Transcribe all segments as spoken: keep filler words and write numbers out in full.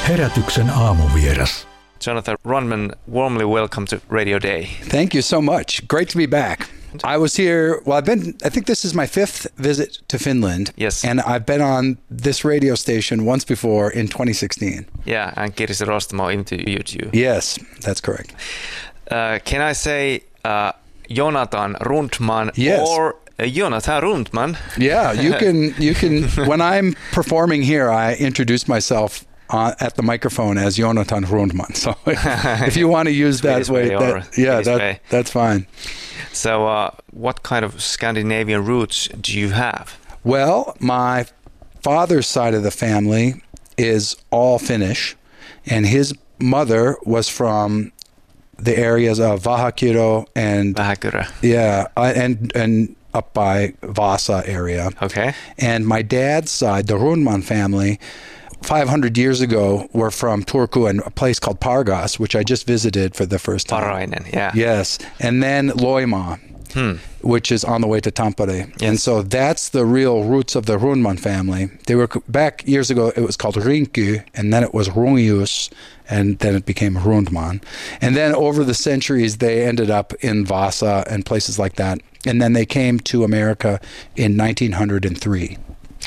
Herätyksen aamuvieras. Jonathan Rundman, warmly welcome to Radio Day. Thank you so much. Great to be back. I was here, well, I've been, I think this is my fifth visit to Finland. Yes. And I've been on this radio station once before in twenty sixteen. Yeah, and Kirsi Rostamo interviewed you. Yes, that's correct. Uh, can I say uh, Jonathan Rundman yes. or uh, Jonathan Rundman? Yeah, you can, you can, when I'm performing here, I introduce myself Uh, at the microphone as Jonathan Rundman. So if you want to use that way, way that, yeah, that, way. that's fine. So uh, what kind of Scandinavian roots do you have? Well, my father's side of the family is all Finnish, and his mother was from the areas of Vahakiro and Vähäkyrö. Yeah, and and up by Vasa area. Okay. And my dad's side, the Rundman family, five hundred years ago, were from Turku and a place called Pargas, which I just visited for the first time. Parainen, yeah. Yes. And then Loimaa, hmm. which is on the way to Tampere. Yes. And so that's the real roots of the Rundman family. They were back years ago, it was called Rinky, and then it was Rungius, and then it became Rundman. And then over the centuries, they ended up in Vasa and places like that. And then they came to America in nineteen oh three.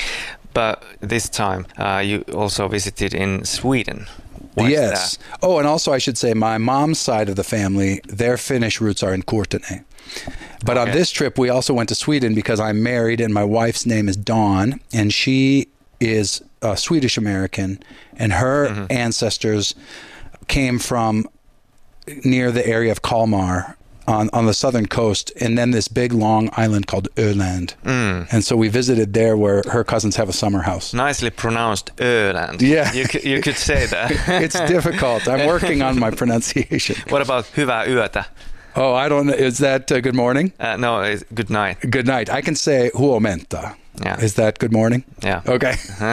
But this time, uh, you also visited in Sweden. Why yes. is that? Oh, and also I should say my mom's side of the family, their Finnish roots are in Kurtene. But okay. On this trip, we also went to Sweden because I'm married and my wife's name is Dawn, and she is a Swedish American, and her mm-hmm. ancestors came from near the area of Kalmar on, on the southern coast, and then this big long island called Öland. Mm. And so we visited there where her cousins have a summer house. Nicely pronounced Öland. Yeah. You could, you could say that. It's difficult. I'm working on my pronunciation. What about hyvää yötä? Oh, I don't know. Is that uh, good morning? Uh, no, it's good night. Good night. I can say huomenta. Yeah. Is that good morning? Yeah. Okay.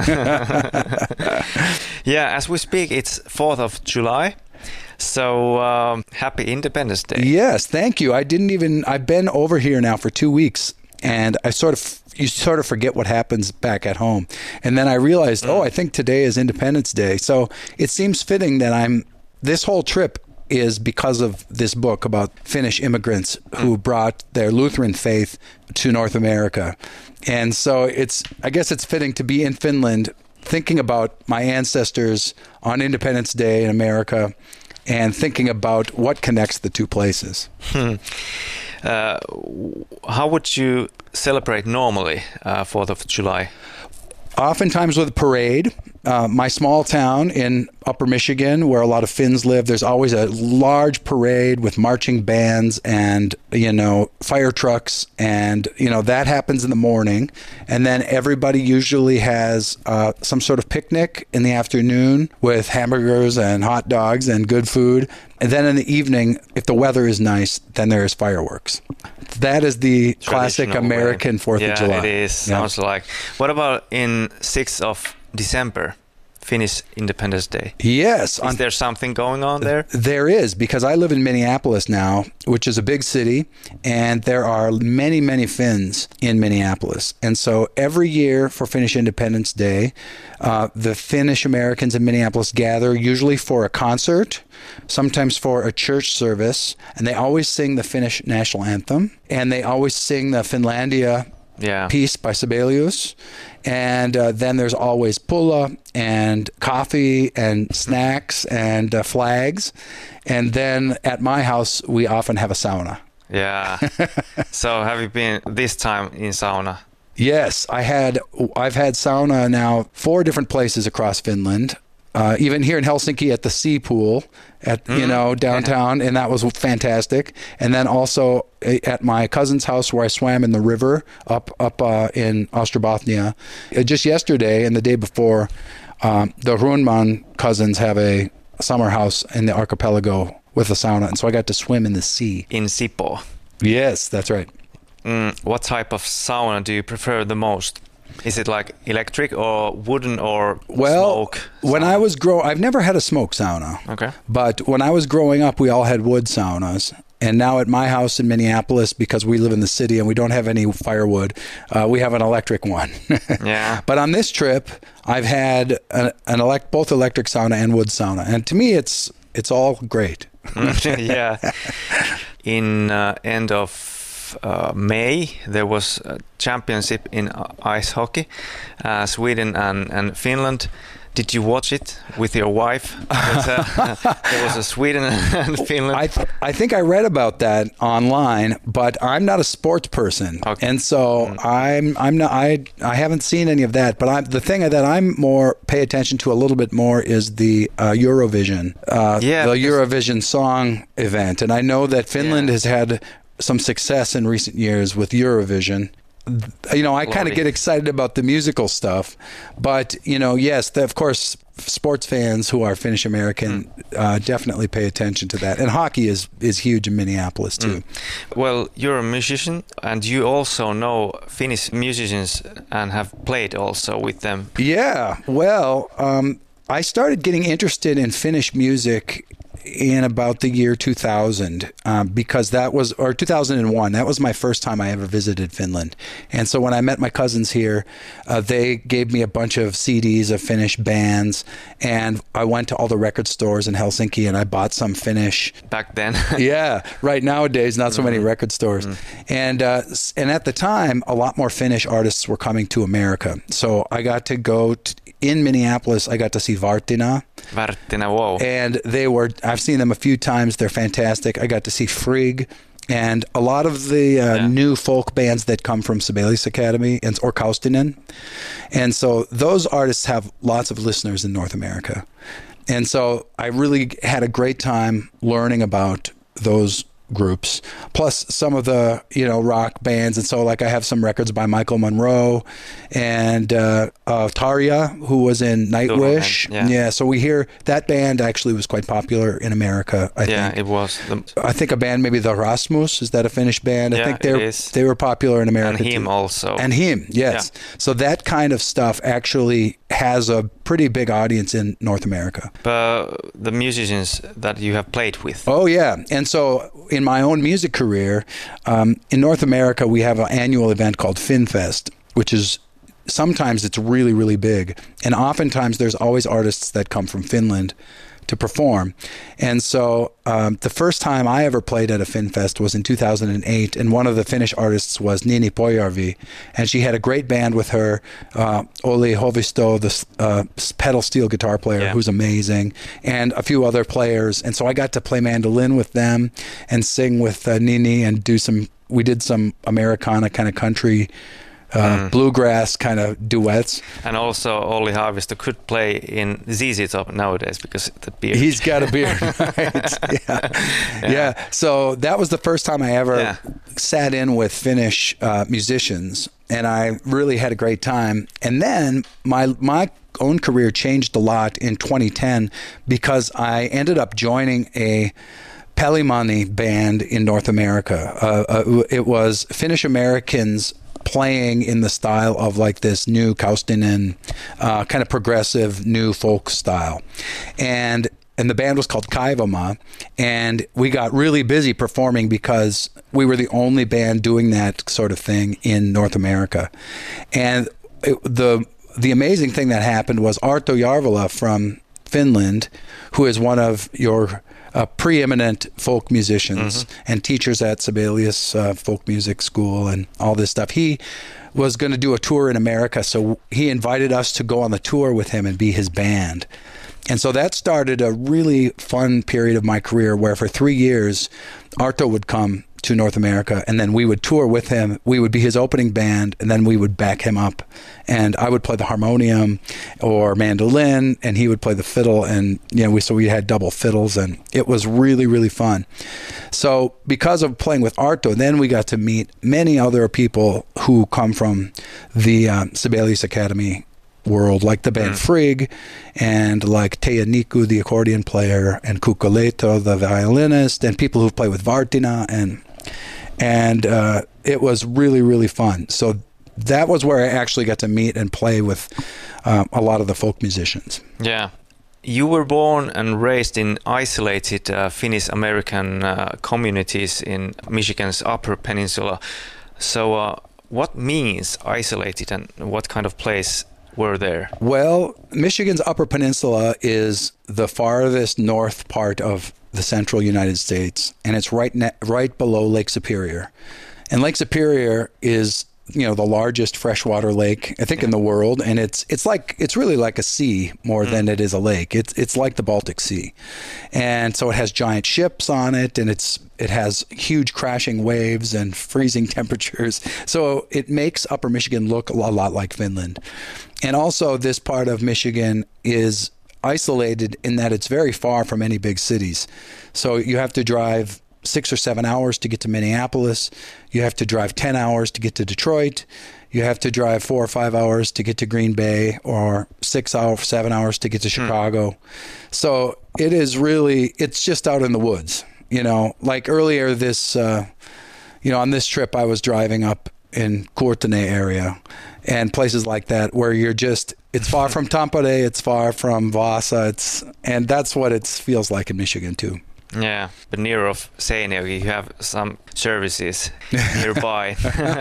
Yeah, as we speak, it's fourth of July. So, um, happy Independence Day. Yes, thank you. I didn't even, I've been over here now for two weeks, and I sort of, you sort of forget what happens back at home. And then I realized, mm. oh, I think today is Independence Day. So it seems fitting that I'm, this whole trip is because of this book about Finnish immigrants who mm. brought their Lutheran faith to North America. And so it's, I guess it's fitting to be in Finland, thinking about my ancestors on Independence Day in America, and thinking about what connects the two places. Hmm. Uh, how would you celebrate normally uh, fourth of July? Oftentimes with a parade. Uh, my small town in Upper Michigan, where a lot of Finns live, there's always a large parade with marching bands and, you know, fire trucks. And, you know, that happens in the morning. And then everybody usually has uh, some sort of picnic in the afternoon with hamburgers and hot dogs and good food. And then in the evening, if the weather is nice, then there is fireworks. That is the classic American way. fourth yeah, of July. It is. Yeah. Sounds like. What about in sixth of December, Finnish Independence Day? Yes. Is on, there something going on there? There is, because I live in Minneapolis now, which is a big city, and there are many, many Finns in Minneapolis. And so every year for Finnish Independence Day, uh, the Finnish Americans in Minneapolis gather, usually for a concert, sometimes for a church service, and they always sing the Finnish national anthem, and they always sing the Finlandia yeah. piece by Sibelius. And uh, then there's always pulla and coffee and snacks and uh, flags. And then at my house, we often have a sauna. Yeah. So have you been this time in sauna? Yes, I had. I've had sauna now four different places across Finland. Uh, even here in Helsinki at the Sea Pool at mm. you know downtown, yeah. and that was fantastic. And then also at my cousin's house where I swam in the river up up uh, in Ostrobothnia. Just yesterday and the day before, um, the Rundman cousins have a summer house in the archipelago with a sauna, and so I got to swim in the sea. In Sipoo. Yes, that's right. Mm, what type of sauna do you prefer the most? Is it like electric or wooden or well, smoke? When sauna? I was grow, I've never had a smoke sauna. Okay. But when I was growing up, we all had wood saunas, And now at my house in Minneapolis, because we live in the city and we don't have any firewood, uh, we have an electric one. Yeah. But on this trip, I've had an, an elect both electric sauna and wood sauna, and to me, it's it's all great. Yeah. In uh, end of uh, May, there was a championship in uh, ice hockey, uh, Sweden and, and Finland. Did you watch it with your wife? Because, uh, there was a Sweden and Finland. I th- I think I read about that online, but I'm not a sports person, Okay. and so Mm. I'm I'm not I I haven't seen any of that. But I'm, the thing that I'm more pay attention to a little bit more is the uh, Eurovision, uh, Yeah, the because- Eurovision song event, and I know that Finland Yeah. has had some success in recent years with Eurovision. You know, I kind Lovely. of get excited about the musical stuff, but you know, yes, the, of course, sports fans who are Finnish American Mm. uh, definitely pay attention to that. And hockey is is huge in Minneapolis too. Mm. Well, you're a musician, and you also know Finnish musicians and have played also with them. Yeah, well, um, I started getting interested in Finnish music in about the year two thousand, um, because that was, or two thousand one, that was my first time I ever visited Finland. And so when I met my cousins here, uh, they gave me a bunch of C Ds of Finnish bands, and I went to all the record stores in Helsinki and I bought some Finnish. Back then. Yeah, right, nowadays not so many Mm-hmm. record stores. And uh, s- and at the time, a lot more Finnish artists were coming to America. So I got to go t- in Minneapolis, I got to see Vartina. Varttina, wow. And they were, I've seen them a few times. They're fantastic. I got to see Frigg and a lot of the uh, Yeah. new folk bands that come from Sibelius Academy and or Kaustinen. And so those artists have lots of listeners in North America. And so I really had a great time learning about those groups, plus some of the, you know, rock bands. And so like I have some records by Michael Monroe and uh, uh, Tarja, who was in Nightwish. Yeah. yeah. So we hear that band actually was quite popular in America, I Yeah, think. it was. The, I think a band, maybe the Rasmus, is that a Finnish band? I Yeah, think it they is. they were popular in America and him too. also. And him, yes. So that kind of stuff actually has a pretty big audience in North America. But the musicians that you have played with. Oh, yeah. And so in my own music career, um, in North America, we have an annual event called FinFest, which is sometimes it's really, really big. And oftentimes there's always artists that come from Finland to perform. And so um, the first time I ever played at a FinFest was in two thousand eight, and one of the Finnish artists was Nini Pojärvi, and she had a great band with her, uh, Olli Hovisto, the uh, pedal steel guitar player, Yeah. who's amazing, and a few other players. And so I got to play mandolin with them and sing with uh, Nini and do some, we did some Americana kind of country, uh, Mm. bluegrass kind of duets. And also Olli Haavisto could play in Z Z Top nowadays because the beard. He's got a beard, right? Yeah. yeah. So that was the first time I ever Yeah. sat in with Finnish uh, musicians, and I really had a great time. And then my my own career changed a lot in twenty ten because I ended up joining a Pelimani band in North America. Uh, uh, it was Finnish Americans playing in the style of like this new Kaustinen, uh, kind of progressive new folk style. And and the band was called Kaivama, and we got really busy performing because we were the only band doing that sort of thing in North America. And it, the the amazing thing that happened was Arto Jarvola from Finland, who is one of your Uh, preeminent folk musicians mm-hmm. and teachers at Sibelius uh, Folk Music School and all this stuff. He was going to do a tour in America, so he invited us to go on the tour with him and be his band. And so that started a really fun period of my career where for three years, Arto would come to North America, and then we would tour with him. We would be his opening band, and then we would back him up. And I would play the harmonium or mandolin, and he would play the fiddle. And you know, we so we had double fiddles, and it was really, really fun. So because of playing with Arto, then we got to meet many other people who come from the uh, Sibelius Academy world, like the band mm. Frigg, and like Teija Niku, the accordion player, and Kukko Leito, the violinist, and people who play with Vartina, and and uh, it was really, really fun. So that was where I actually got to meet and play with um, a lot of the folk musicians. Yeah. you were born and raised in isolated uh, Finnish-American uh, communities in Michigan's Upper Peninsula. So uh, what means isolated and what kind of place were there? Well, Michigan's Upper Peninsula is the farthest north part of the central United States, and it's right ne- right below Lake Superior. And Lake Superior is, you know, the largest freshwater lake, I think, in the world, and it's it's like it's really like a sea more mm. than it is a lake. It's it's like the Baltic Sea, and so it has giant ships on it, and it's it has huge crashing waves and freezing temperatures. So it makes Upper Michigan look a lot like Finland, and also this part of Michigan is isolated in that it's very far from any big cities. So you have to drive six or seven hours to get to Minneapolis. You have to drive ten hours to get to Detroit. You have to drive four or five hours to get to Green Bay, or six hours, seven hours to get to Chicago. Hmm. So it is really, it's just out in the woods. You know, like earlier this, uh, you know, on this trip I was driving up in Courtenay area and places like that where you're just, it's far from Tampere, it's far from Vaasa, it's, and that's what it feels like in Michigan too. Yeah, but near of Seinäjoki, you have some services nearby.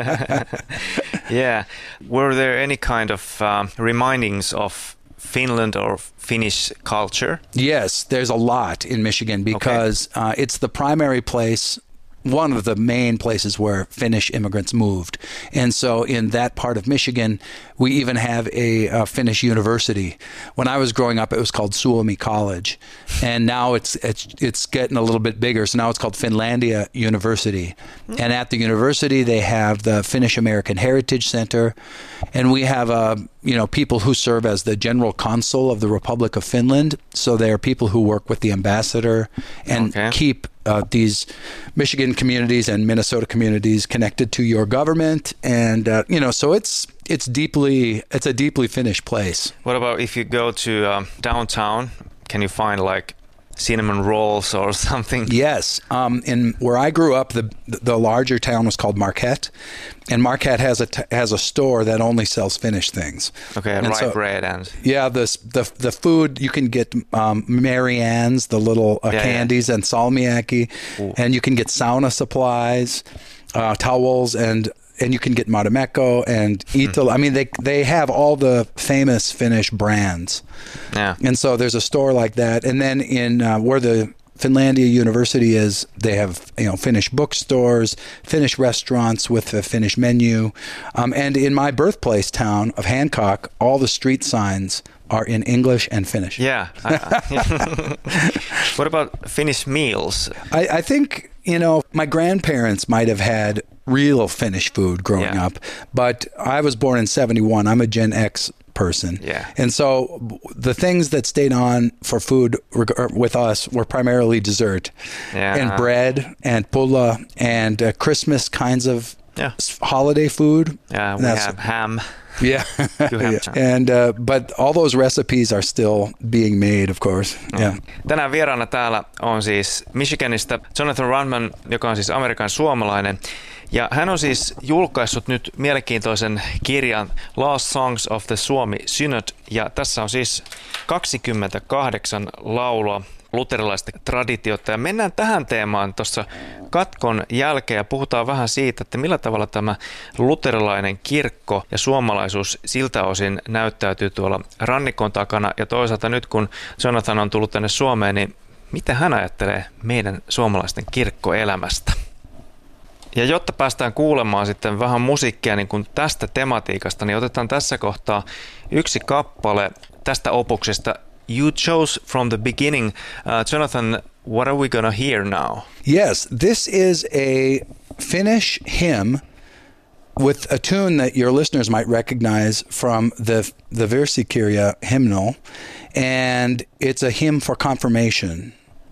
Yeah. Were there any kind of um, remindings of Finland or Finnish culture? Yes, there's a lot in Michigan because okay. uh, it's the primary place, one of the main places where Finnish immigrants moved. And so in that part of Michigan, we even have a, a Finnish university. When I was growing up, it was called Suomi College. And now it's, it's it's getting a little bit bigger. So now it's called Finlandia University. Mm-hmm. And at the university, they have the Finnish American Heritage Center. And we have uh, you know, people who serve as the general consul of the Republic of Finland. So they are people who work with the ambassador and okay. keep Uh, these Michigan communities and Minnesota communities connected to your government, and uh, you know, so it's it's deeply it's a deeply Finnish place. What about if you go to um, downtown? Can you find like cinnamon rolls or something? Yes. Um, in where I grew up, the the larger town was called Marquette, and Marquette has a t- has a store that only sells Finnish things. Okay, and rye so, bread and yeah, the the the food you can get um, Mary Ann's, the little uh, yeah, candies, yeah. and salmiakki, Ooh. And you can get sauna supplies, uh, towels, and and you can get Marimekko and Iittala. Mm. I mean, they they have all the famous Finnish brands. Yeah. And so there's a store like that. And then in uh, where the Finlandia University is, they have, you know, Finnish bookstores, Finnish restaurants with a Finnish menu. Um, and in my birthplace town of Hancock, all the street signs are in English and Finnish. Yeah. I, I, what about Finnish meals? I, I think, you know, my grandparents might have had real Finnish food growing yeah. up, but I was born in seventy-one. I'm a Gen X person. Yeah. And so the things that stayed on for food with us were primarily dessert yeah. and bread and pulla and uh, Christmas kinds of yeah. holiday food. Yeah, we That's, have ham. Yeah. yeah. And uh, but all those recipes are still being made, of course. No. Yeah. Tänään vieraana täällä on siis Michiganista Jonathan Runman, joka on siis Amerikan suomalainen. Ja hän on siis julkaissut nyt mielenkiintoisen kirjan Last Songs of the Suomi Synod. Ja tässä on siis kaksikymmentäkahdeksan laulua luterilaista traditiota. Ja mennään tähän teemaan tuossa katkon jälkeen ja puhutaan vähän siitä, että millä tavalla tämä luterilainen kirkko ja suomalaisuus siltä osin näyttäytyy tuolla rannikon takana. Ja toisaalta nyt kun Jonathan on tullut tänne Suomeen, niin mitä hän ajattelee meidän suomalaisten kirkkoelämästä? Ja jotta päästään kuulemaan sitten vähän musiikkia niin kuin tästä tematiikasta, niin otetaan tässä kohtaa yksi kappale tästä opuksesta. You chose from the beginning. Uh, Jonathan, what are we going to hear now? Yes, this is a Finnish hymn with a tune that your listeners might recognize from the the Virsikirja hymnal, and it's a hymn for confirmation.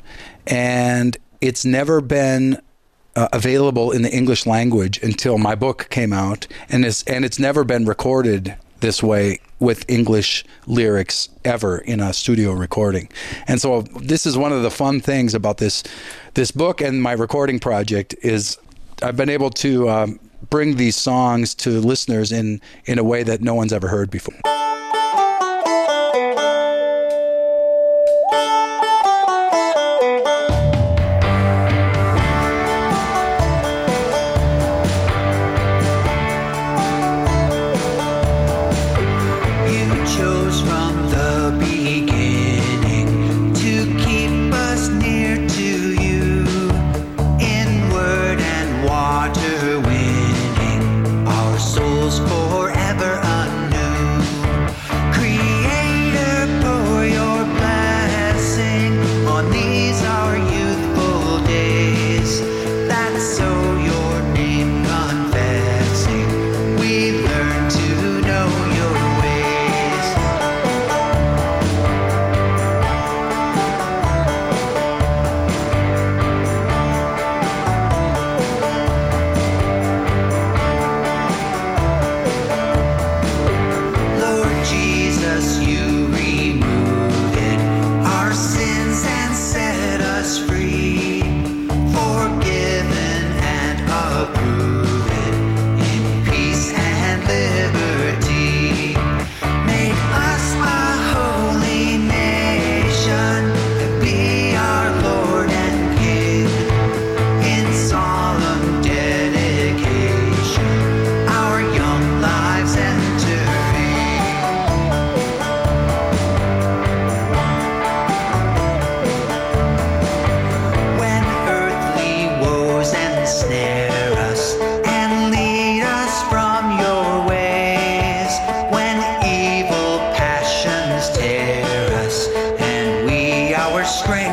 And it's never been Uh, available in the English language until my book came out, and it's and it's never been recorded this way with English lyrics ever in a studio recording. And so this is one of the fun things about this this book and my recording project is I've been able to um, bring these songs to listeners in in a way that no one's ever heard before.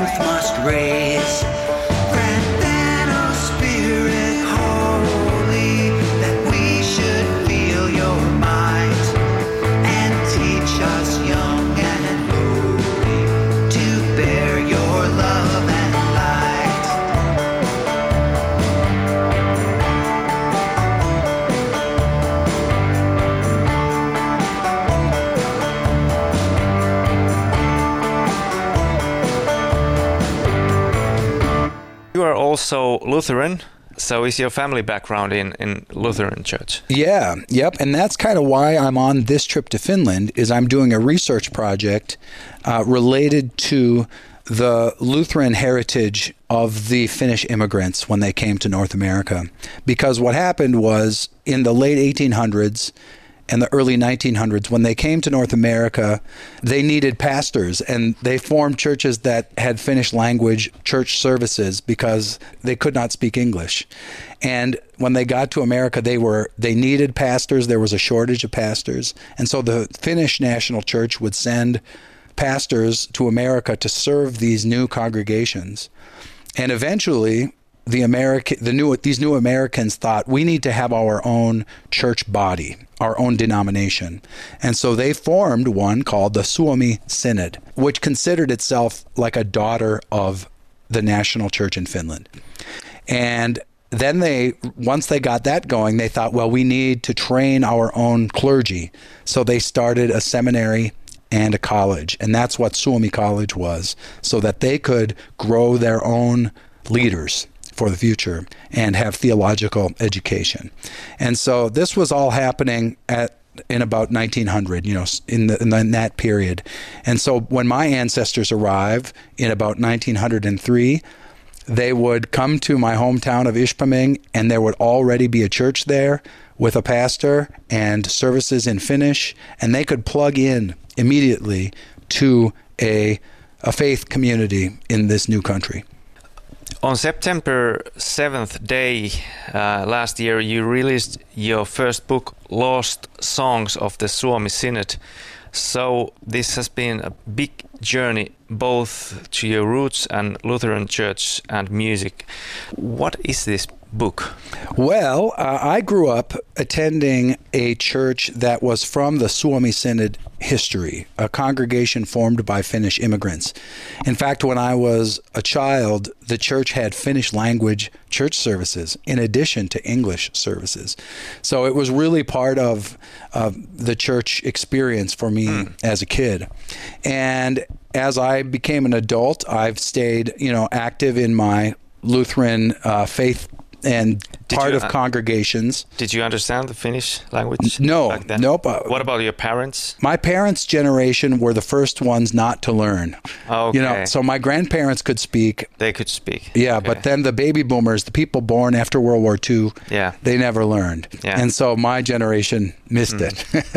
earth must raise. Grant then, O Spirit holy, that we should feel your might, and teach us young and lowly to bear your love and light. You are also Lutheran, so is your family background in, in Lutheran church? Yeah, yep. And that's kind of why I'm on this trip to Finland, is I'm doing a research project uh, related to the Lutheran heritage of the Finnish immigrants when they came to North America. Because what happened was in the late eighteen hundreds and the early nineteen hundreds, when they came to North America, they needed pastors, and they formed churches that had Finnish language church services because they could not speak English. And when they got to America, they were they needed pastors. There was a shortage of pastors. And so the Finnish National Church would send pastors to America to serve these new congregations. And eventually, the American, the new, these new Americans thought, we need to have our own church body, our own denomination. And so they formed one called the Suomi Synod, which considered itself like a daughter of the national church in Finland. And then they, once they got that going, they thought, well, we need to train our own clergy. So they started a seminary and a college. And that's what Suomi College was, so that they could grow their own leaders for the future and have theological education. And so this was all happening at in about nineteen hundred, you know, in, the, in, the, in that period. And so when my ancestors arrived in about nineteen oh three, they would come to my hometown of Ishpeming, and there would already be a church there with a pastor and services in Finnish, and they could plug in immediately to a, a faith community in this new country. On September seventh day uh, last year, you released your first book, Lost Songs of the Suomi Synod. So this has been a big journey both to your roots and Lutheran church and music. What is this book? Well, uh, I grew up attending a church that was from the Suomi Synod history, a congregation formed by Finnish immigrants. In fact, when I was a child, the church had Finnish language church services in addition to English services. So it was really part of uh, the church experience for me mm. as a kid. And as I became an adult, I've stayed, you know, active in my Lutheran uh, faith and did part you, of uh, congregations. Did you understand the Finnish language? No, back then? nope. What about your parents? My parents' generation were the first ones not to learn. Okay. You know, so my grandparents could speak. They could speak. Yeah, okay. But then the baby boomers, the people born after World War Two, yeah. they never learned. Yeah. And so my generation missed mm.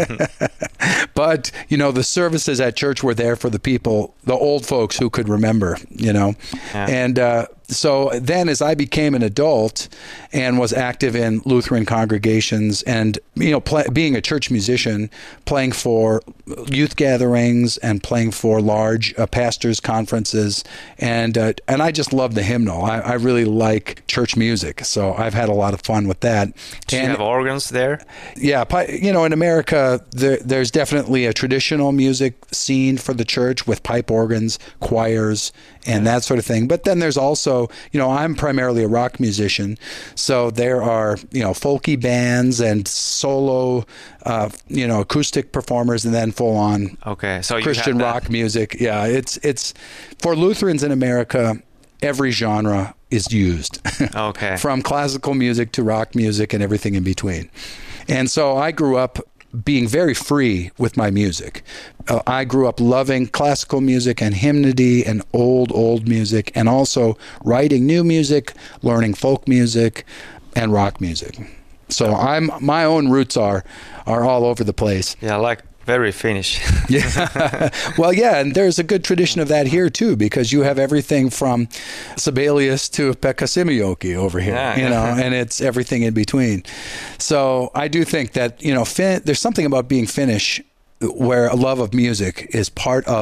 it. But, you know, the services at church were there for the people, the old folks who could remember, you know. Yeah. And uh, so then as I became an adult and was active in Lutheran congregations and, you know, play, being a church musician, playing for youth gatherings and playing for large uh, pastors' conferences, and uh, and I just love the hymnal. I, I really like church music, so I've had a lot of fun with that. Do and, you have organs there? Yeah, you know, in America, there, there's definitely a traditional music scene for the church with pipe organs, choirs, and that sort of thing. But then there's also, you know, I'm primarily a rock musician, so there are, you know, folky bands and solo, uh, you know, acoustic performers, and then full-on okay, so Christian rock music. Yeah, it's it's for Lutherans in America, every genre is used. Okay. From classical music to rock music and everything in between. And so I grew up being very free with my music. Uh, I grew up loving classical music and hymnody and old, old music, and also writing new music, learning folk music, and rock music. So I'm my own roots are are all over the place. Yeah, like very Finnish. Yeah. Well, yeah, and there's a good tradition of that here too, because you have everything from Sibelius to Pekka Simijoki over here, yeah, you yeah. know, and it's everything in between. So I do think that, you know, fin- there's something about being Finnish where a love of music is part of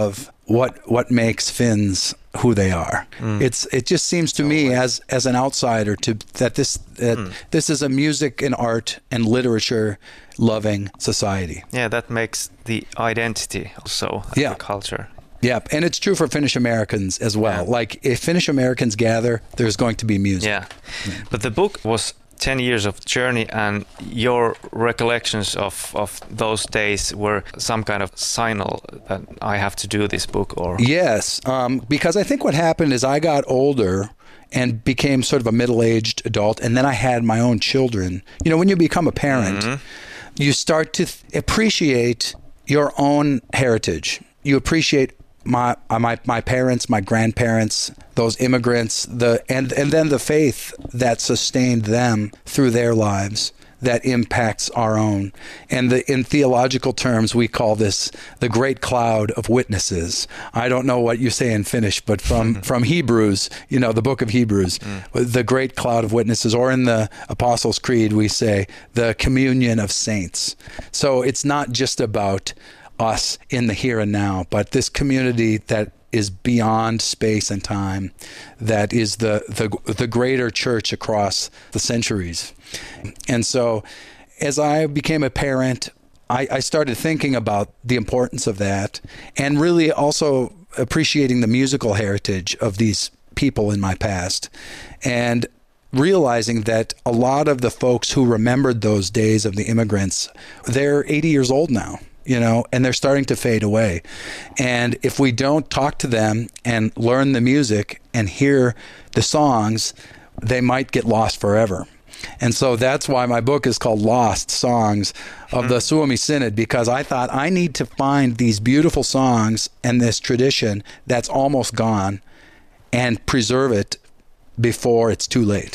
what what makes Finns who they are. Mm. It's it just seems to me as as an outsider to that this that mm. this is a music and art and literature loving society. Yeah, that makes the identity also of yeah. the culture. Yeah, and it's true for Finnish Americans as well. Yeah. Like, if Finnish Americans gather, there's going to be music. Yeah. yeah. But the book was ten years of journey, and your recollections of, of those days were some kind of signal that I have to do this book, or? Yes, um, because I think what happened is I got older and became sort of a middle-aged adult, and then I had my own children. You know, when you become a parent, mm-hmm. you start to th- appreciate your own heritage. You appreciate my my my parents, my grandparents, those immigrants, the and and then the faith that sustained them through their lives that impacts our own. And the, in theological terms, we call this the great cloud of witnesses. I don't know what you say in Finnish, but from from Hebrews, you know, the book of Hebrews, mm. the great cloud of witnesses, or in the Apostles' Creed, we say the communion of saints. So it's not just about us in the here and now, but this community that is beyond space and time, that is the the, the greater church across the centuries. And so as I became a parent, I, I started thinking about the importance of that, and really also appreciating the musical heritage of these people in my past, and realizing that a lot of the folks who remembered those days of the immigrants, they're eighty years old now. You know, and they're starting to fade away. And if we don't talk to them and learn the music and hear the songs, they might get lost forever. And so that's why my book is called Lost Songs of the Suomi Synod, because I thought I need to find these beautiful songs and this tradition that's almost gone and preserve it before it's too late.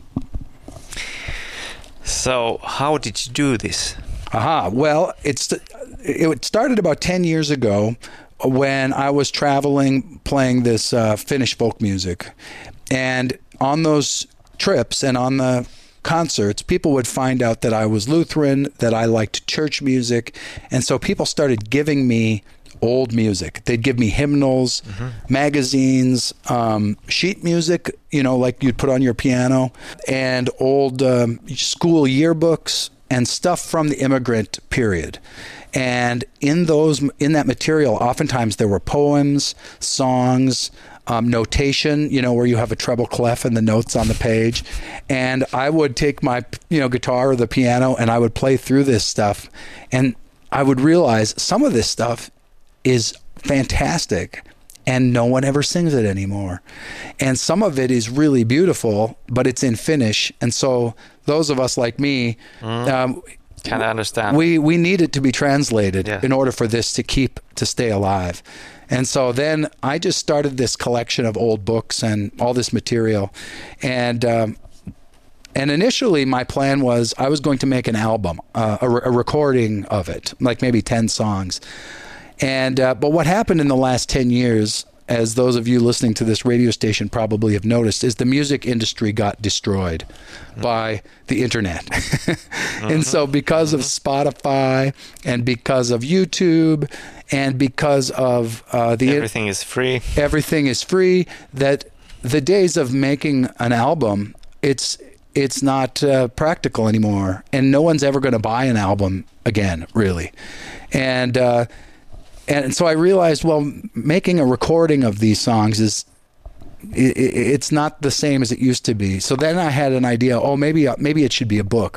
So how did you do this? Aha. Well, it's it started about ten years ago when I was traveling playing this uh, Finnish folk music. And on those trips and on the concerts, people would find out that I was Lutheran, that I liked church music. And so people started giving me old music. They'd give me hymnals, mm-hmm. magazines, um, sheet music, you know, like you'd put on your piano, and old um, school yearbooks, and stuff from the immigrant period. And in those, in that material, oftentimes there were poems, songs, um, notation, you know, where you have a treble clef in the notes on the page. And I would take my, you know, guitar or the piano, and I would play through this stuff. And I would realize some of this stuff is fantastic, and no one ever sings it anymore. And some of it is really beautiful, but it's in Finnish. And so those of us like me, mm. um, can I understand? We we need it to be translated yeah. in order for this to keep, to stay alive. And so then I just started this collection of old books and all this material. And um, and initially my plan was I was going to make an album, uh, a, a recording of it, like maybe ten songs. And uh, but what happened in the last ten years, as those of you listening to this radio station probably have noticed, is the music industry got destroyed mm-hmm. by the internet. mm-hmm. And so because mm-hmm. of Spotify and because of YouTube and because of uh, the... Everything is free. Everything is free, that the days of making an album, it's it's not uh, practical anymore. And no one's ever going to buy an album again, really. And... Uh, And so I realized, well, making a recording of these songs is, it, it's not the same as it used to be. So then I had an idea, oh, maybe maybe it should be a book.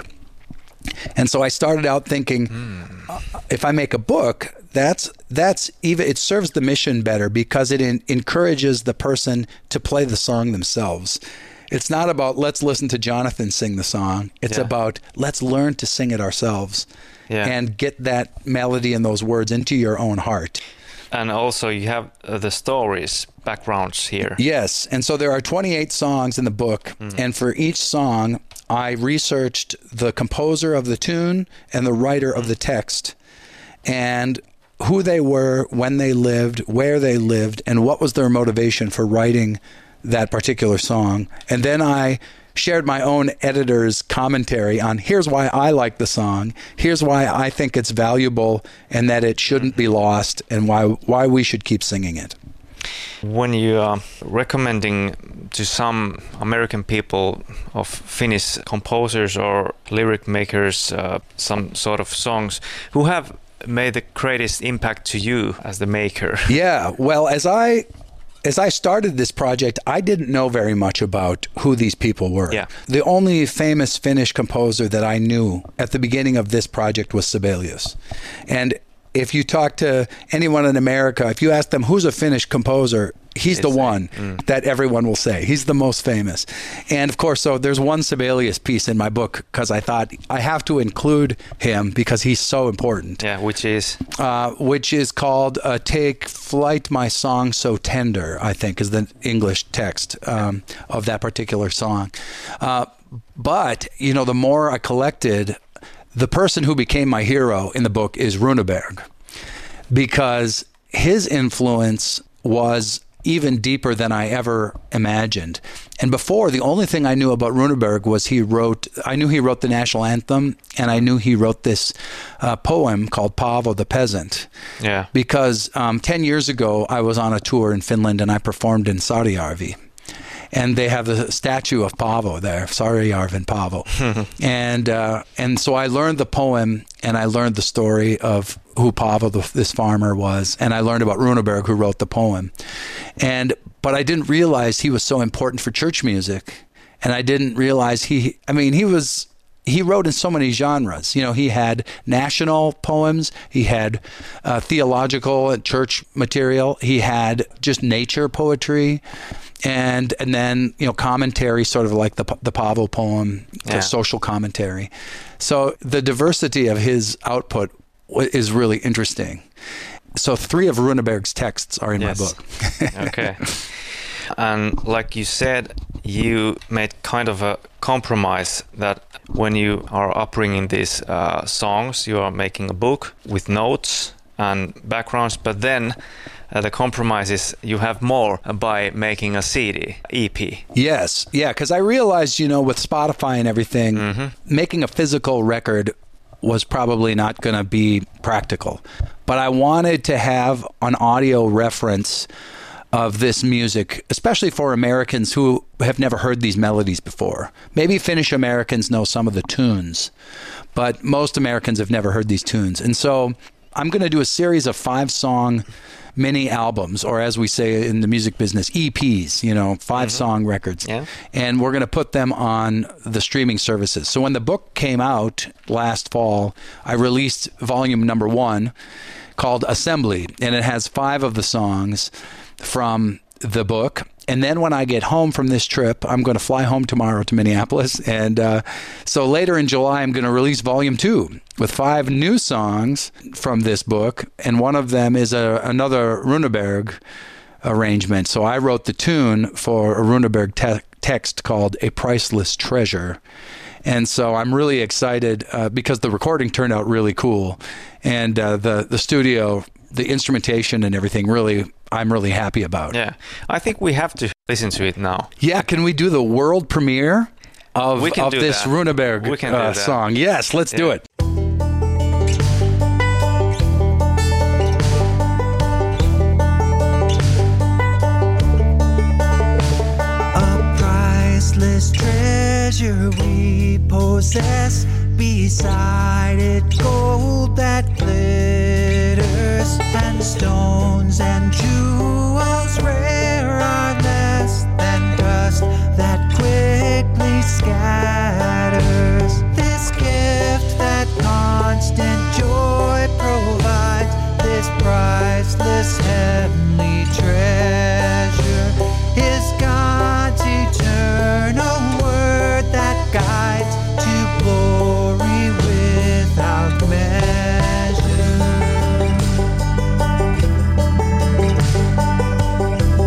And so I started out thinking, mm. uh, if I make a book, that's that's even it serves the mission better, because it in, encourages the person to play the song themselves. It's not about let's listen to Jonathan sing the song. It's yeah. about let's learn to sing it ourselves. Yeah. And get that melody and those words into your own heart. And also you have uh, the stories, backgrounds here. Yes. And so there are twenty-eight songs in the book. Mm. And for each song, I researched the composer of the tune and the writer mm. of the text, and who they were, when they lived, where they lived, and what was their motivation for writing that particular song. And then I shared my own editor's commentary on here's why I like the song, here's why I think it's valuable and that it shouldn't be lost, and why why we should keep singing it. When you are recommending to some American people of Finnish composers or lyric makers uh, some sort of songs, who have made the greatest impact to you as the maker? Yeah, well, as I as I started this project, I didn't know very much about who these people were. Yeah. The only famous Finnish composer that I knew at the beginning of this project was Sibelius. And if you talk to anyone in America, if you ask them who's a Finnish composer, he's the one mm. that everyone will say. He's the most famous. And of course, so there's one Sibelius piece in my book because I thought I have to include him because he's so important. Yeah, which is? Uh, which is called uh, Take Flight, My Song So Tender, I think is the English text um, of that particular song. Uh, but, you know, the more I collected, the person who became my hero in the book is Runeberg, because his influence was even deeper than I ever imagined. And before, the only thing I knew about Runeberg was he wrote, I knew he wrote the national anthem, and I knew he wrote this uh, poem called Paavo the Peasant. Yeah. Because um, ten years ago, I was on a tour in Finland and I performed in Saarijärvi. And they have the statue of Paavo there, Saarijärven Paavo. and uh, and so I learned the poem, and I learned the story of who Paavo, the, this farmer, was. And I learned about Runeberg, who wrote the poem. And but I didn't realize he was so important for church music. And I didn't realize he, I mean, he was, he wrote in so many genres. You know, he had national poems, he had uh, theological and church material, he had just nature poetry. And and then, you know, commentary, sort of like the the Paavo poem, yeah. the social commentary. So the diversity of his output is really interesting. So three of Runeberg's texts are in yes. my book. Okay. And like you said, you made kind of a compromise that when you are upbringing these uh, songs, you are making a book with notes and backgrounds, but then Uh, the compromise is you have more by making a C D, E P. Yes, yeah, because I realized, you know, with Spotify and everything, mm-hmm. making a physical record was probably not going to be practical. But I wanted to have an audio reference of this music, especially for Americans who have never heard these melodies before. Maybe Finnish Americans know some of the tunes, but most Americans have never heard these tunes. And so I'm going to do a series of five-song mini albums, or as we say in the music business, E Ps, you know, five mm-hmm. song records. Yeah. And we're going to put them on the streaming services. So when the book came out last fall, I released volume number one called Assembly, and it has five of the songs from the book. And then when I get home from this trip, I'm going to fly home tomorrow to Minneapolis. And uh, so later in July, I'm going to release volume two with five new songs from this book. And one of them is a, another Runeberg arrangement. So I wrote the tune for a Runeberg te- text called A Priceless Treasure. And so I'm really excited uh, because the recording turned out really cool. And uh, the, the studio, the instrumentation and everything really, I'm really happy about. Yeah. I think we have to listen to it now. Yeah. Can we do the world premiere of, we can of do this that. Runeberg we can uh, do that. song? Yes, let's yeah. do it. A priceless treasure we possess, beside it gold that glitters, and stones and jewels rare are less than dust that quickly scatters. This gift that constant joy provides, this priceless heavenly treasure, is God's eternal word that guides to glory without measure.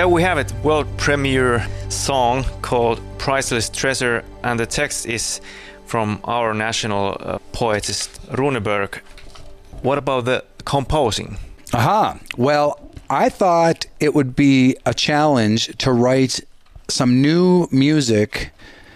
There we have it, world premiere song called Priceless Treasure, and the text is from our national uh, poetess Runeberg. What about the composing? Aha. Well, I thought it would be a challenge to write some new music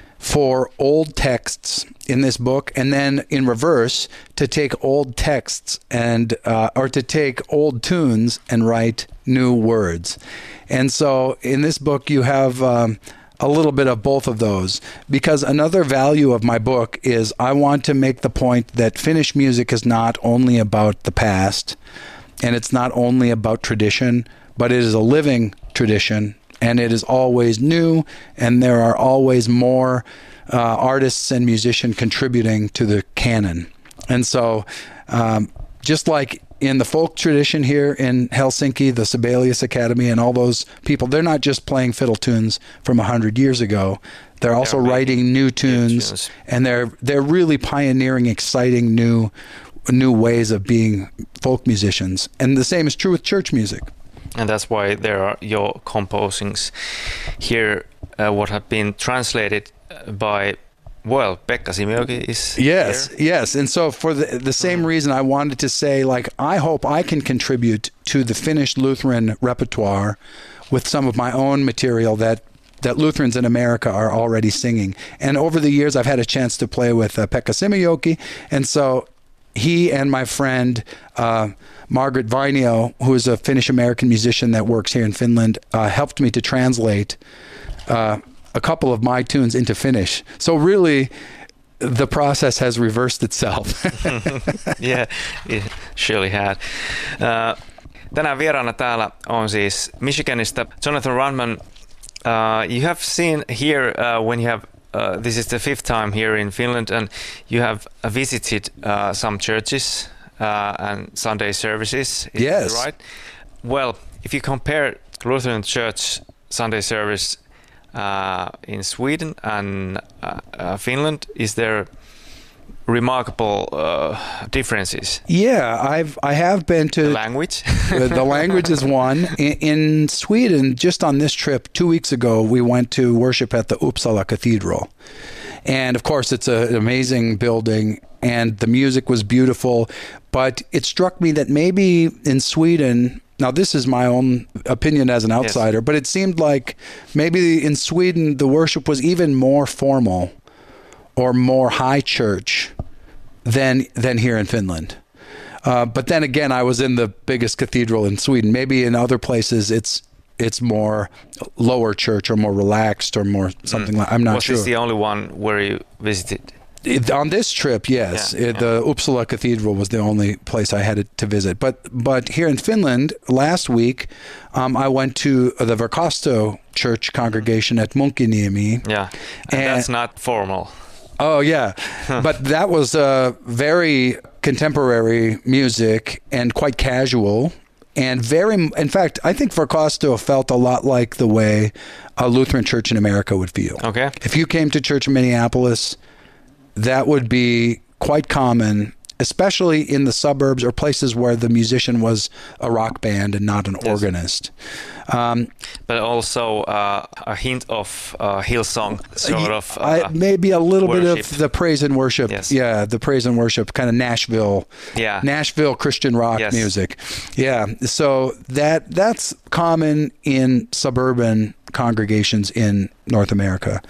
for old texts in this book, and then in reverse to take old texts and uh, or to take old tunes and write new words. And so in this book you have um, a little bit of both of those, because another value of my book is I want to make the point that Finnish music is not only about the past, and it's not only about tradition, but it is a living tradition, and it is always new, and there are always more uh, artists and musicians contributing to the canon. And so um, just like in the folk tradition here in Helsinki, the Sibelius Academy and all those people, they're not just playing fiddle tunes from a hundred years ago. They're also they're writing new tunes, new tunes, and they're they're really pioneering exciting new new ways of being folk musicians. And the same is true with church music. And that's why there are your composings here, uh, what have been translated by, well, Pekka Simijoki is Yes, here. yes. And so for the, the same mm-hmm. reason, I wanted to say, like, I hope I can contribute to the Finnish Lutheran repertoire with some of my own material that that Lutherans in America are already singing. And over the years, I've had a chance to play with uh, Pekka Simijoki, and so he and my friend uh, Margaret Vainio, who is a Finnish-American musician that works here in Finland, uh, helped me to translate uh, a couple of my tunes into Finnish. So really, the process has reversed itself. Yeah, it surely had. Uh, tänään vieraana täällä on siis Michiganista Jonathan Runman. Uh, you have seen here uh, when you have Uh, this is the fifth time here in Finland, and you have uh, visited uh, some churches uh, and Sunday services. Is yes. that right? Well, if you compare Lutheran Church Sunday service uh, in Sweden and uh, uh, Finland, is there remarkable uh, differences? Yeah, I've I have been to the language. The language is one. In, in Sweden, just on this trip two weeks ago, we went to worship at the Uppsala Cathedral, and of course, it's a, an amazing building, and the music was beautiful. But it struck me that maybe in Sweden, now this is my own opinion as an outsider, yes. but it seemed like maybe in Sweden the worship was even more formal or more high church than than here in Finland. Uh, but then again, I was in the biggest cathedral in Sweden. Maybe in other places it's it's more lower church or more relaxed or more something mm. like. I'm not was sure. Was this the only one where you visited? It, on this trip, yes, yeah, it, yeah. the Uppsala Cathedral was the only place I had to visit. But but here in Finland, last week, um, I went to the Verkosto Church congregation at Munkkiniemi. Yeah, and, and that's not formal. Oh, yeah. But that was uh, very contemporary music and quite casual and very, in fact, I think Verkosto felt a lot like the way a Lutheran church in America would feel. Okay. If you came to church in Minneapolis, that would be quite common, especially in the suburbs or places where the musician was a rock band and not an yes. organist. Um, but also uh, a hint of uh, Hillsong, sort of. Uh, I, maybe a little worship. bit of the praise and worship. Yes. Yeah, the praise and worship, kind of Nashville, yeah. Nashville Christian rock yes. music. Yeah, so that that's common in suburban congregations in North America.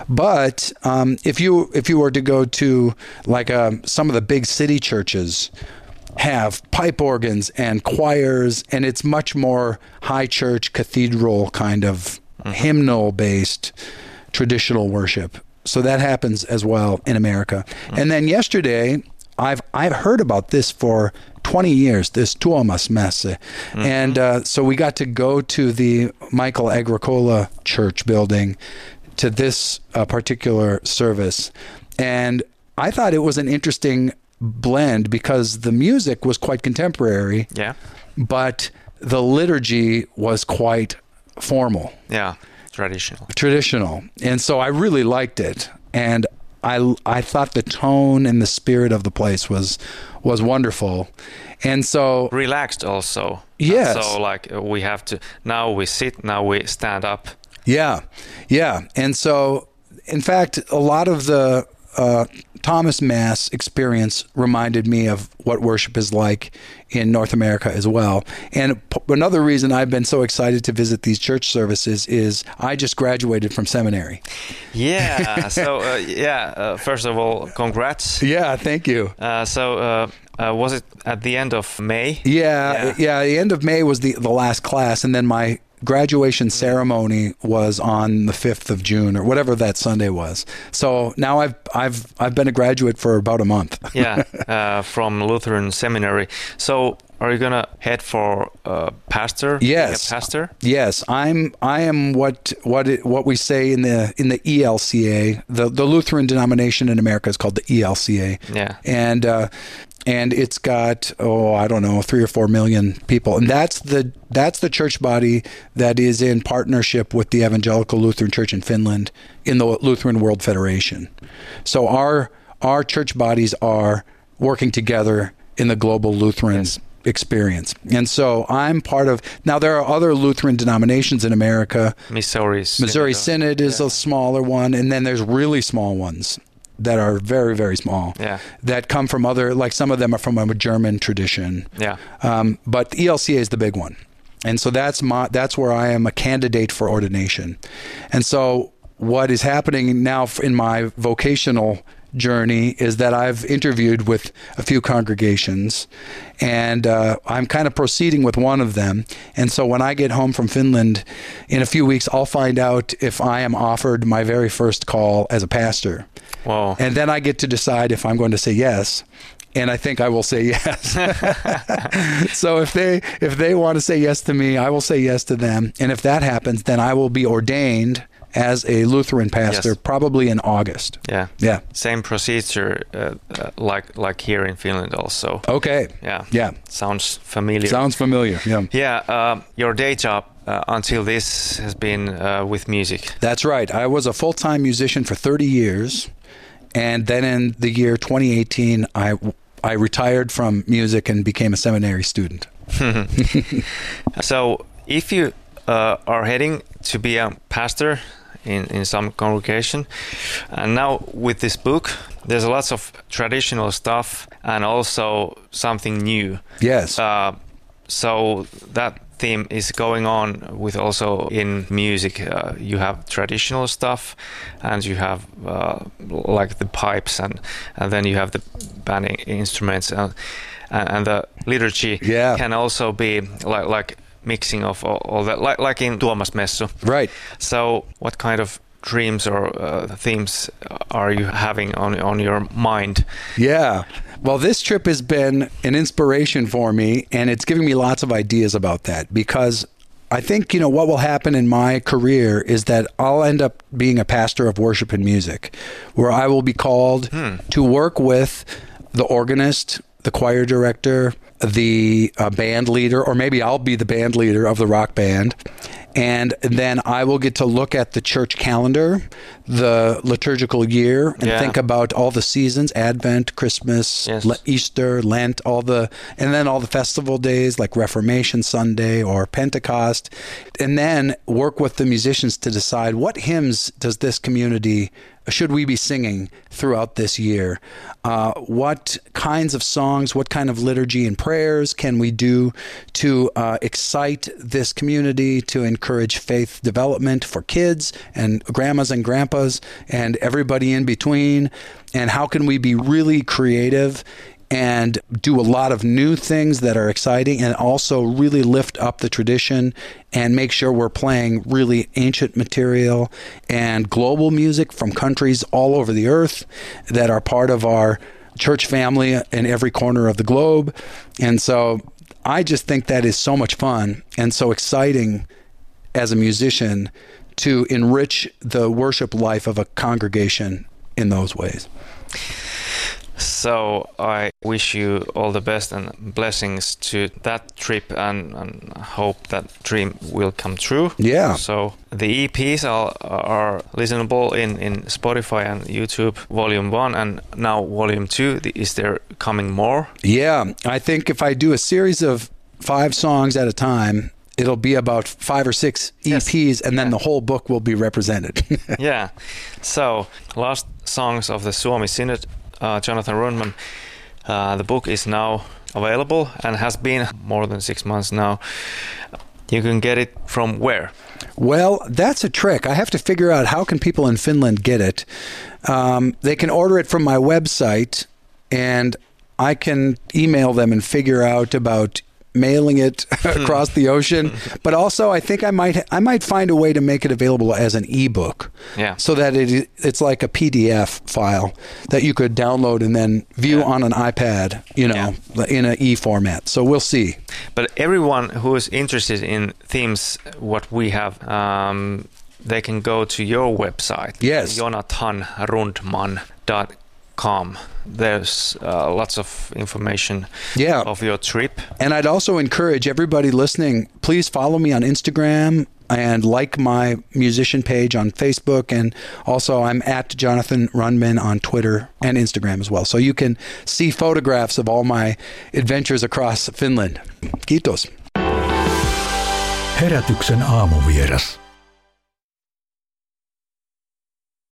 But um, if you if you were to go to like um, some of the big city churches, have pipe organs and choirs, and it's much more high church cathedral kind of mm-hmm. hymnal based traditional worship. So that happens as well in America. Mm-hmm. And then yesterday, I've I've heard about this for twenty years, this Tuomasmesse. Mm-hmm. And uh, so we got to go to the Michael Agricola Church building to this uh, particular service. And I thought it was an interesting blend because the music was quite contemporary, yeah, but the liturgy was quite formal. Yeah, traditional. Traditional. And so I really liked it. And I, I thought the tone and the spirit of the place was was wonderful. And so relaxed also. Yes. So like uh, we have to, now we sit, now we stand up. Yeah. Yeah. And so, in fact, a lot of the uh, Thomas Mass experience reminded me of what worship is like in North America as well. And p- another reason I've been so excited to visit these church services is I just graduated from seminary. Yeah. so, uh, yeah, uh, first of all, congrats. Yeah, thank you. Uh, so, uh, uh, was it at the end of May? Yeah, yeah, yeah, the end of May was the, the last class, and then my graduation ceremony was on the fifth of June or whatever that Sunday was. So now I've I've I've been a graduate for about a month. yeah, uh, from Lutheran Seminary. So are you gonna head for uh, pastor? Yes, a pastor. Yes, I'm. I am what what it, what we say in the in the E L C A. The the Lutheran denomination in America is called the E L C A. Yeah, and. Uh, And it's got, oh, I don't know, three or four million people. And that's the that's the church body that is in partnership with the Evangelical Lutheran Church in Finland in the Lutheran World Federation. So our our church bodies are working together in the global Lutheran yes. experience. And so I'm part of, now there are other Lutheran denominations in America. Missouri Synod. Missouri Synod is yeah. a smaller one. And then there's really small ones that are very, very small, yeah. that come from other, like some of them are from a German tradition. Yeah. Um, but the E L C A is the big one. And so that's my, that's where I am a candidate for ordination. And so what is happening now in my vocational journey is that I've interviewed with a few congregations, and uh, I'm kind of proceeding with one of them. And so when I get home from Finland in a few weeks, I'll find out if I am offered my very first call as a pastor. Wow. And then I get to decide if I'm going to say yes. And I think I will say yes. So if they if they want to say yes to me, I will say yes to them. And if that happens, then I will be ordained as a Lutheran pastor, yes. probably in August. Yeah. Yeah. Same procedure uh, uh, like like here in Finland also. Okay. Yeah. Yeah. Sounds familiar. Sounds familiar. Yeah. Yeah. Uh, your day job uh, until this has been uh, with music. That's right. I was a full-time musician for thirty years. And then in the year twenty eighteen, I, I retired from music and became a seminary student. So if you uh, are heading to be a pastor in, in some congregation, and now with this book, there's lots of traditional stuff and also something new. Yes. Uh, so that theme is going on with also in music. Uh, you have traditional stuff, and you have uh, like the pipes, and and then you have the banding instruments, and and the liturgy yeah. can also be like like mixing of all, all that, like like in Tuomas Messu. Right. So what kind of dreams or uh, themes are you having on on your mind? Yeah. Well, this trip has been an inspiration for me, and it's giving me lots of ideas about that, because I think, you know, what will happen in my career is that I'll end up being a pastor of worship and music, where I will be called hmm. to work with the organist, the choir director, the uh, band leader, or maybe I'll be the band leader of the rock band. And then I will get to look at the church calendar, the liturgical year, and yeah. think about all the seasons, Advent, Christmas, yes. Le- Easter, Lent, all the, and then all the festival days like Reformation Sunday or Pentecost. And then work with the musicians to decide what hymns does this community, should we be singing throughout this year? Uh, what kinds of songs, what kind of liturgy and prayers can we do to uh, excite this community, to encourage faith development for kids and grandmas and grandpas and everybody in between? And how can we be really creative and do a lot of new things that are exciting, and also really lift up the tradition and make sure we're playing really ancient material and global music from countries all over the earth that are part of our church family in every corner of the globe. And so I just think that is so much fun and so exciting as a musician to enrich the worship life of a congregation in those ways. So I wish you all the best and blessings to that trip, and, and hope that dream will come true. Yeah. So the E Ps are, are listenable in, in Spotify and YouTube, Volume one, and now Volume two. Is there coming more? Yeah. I think if I do a series of five songs at a time, it'll be about five or six E Ps, yes. and then yeah. the whole book will be represented. Yeah. So, last songs of the Suomi Synod, uh, Jonathan Rundman. Uh, the book is now available and has been more than six months now. You can get it from where? Well, that's a trick. I have to figure out how can people in Finland get it. Um, they can order it from my website, and I can email them and figure out about mailing it across the ocean. But also, I think I might I might find a way to make it available as an ebook, yeah. so that it it's like a P D F file that you could download and then view yeah. on an iPad, you know, yeah. in an e format. So we'll see. But everyone who is interested in themes, what we have, um, they can go to your website. Yes, jonathan rundman dot com. There's uh, lots of information yeah. of your trip. And I'd also encourage everybody listening, please follow me on Instagram and like my musician page on Facebook. And also I'm at Jonathan Rundman on Twitter and Instagram as well. So you can see photographs of all my adventures across Finland. Kiitos. Herätyksen aamuvieras.